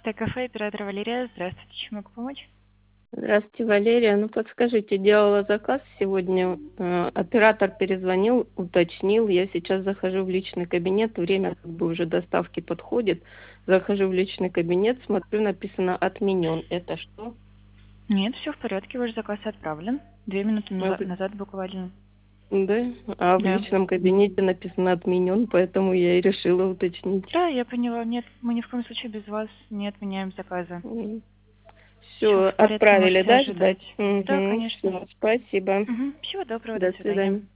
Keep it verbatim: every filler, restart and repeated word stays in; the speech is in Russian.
Т кафе, оператор Валерия. Здравствуйте, чем могу помочь? Здравствуйте, Валерия. Ну, подскажите, делала заказ сегодня, э, оператор перезвонил, уточнил. Я сейчас захожу в личный кабинет, время как бы уже доставки подходит. Захожу в личный кабинет, смотрю, написано «отменен». Это что? Нет, все в порядке, ваш заказ отправлен. Две минуты А наза- в- назад буквально. Да, а в Да. личном кабинете написано «отменен», поэтому я и решила уточнить. Да, я поняла. Нет, мы ни в коем случае без вас не отменяем заказы. Все Все, в порядке, отправили, можете да, ожидать. ждать? Да, Угу, конечно. все, спасибо. Угу. Всего доброго, до До свидания. свидания.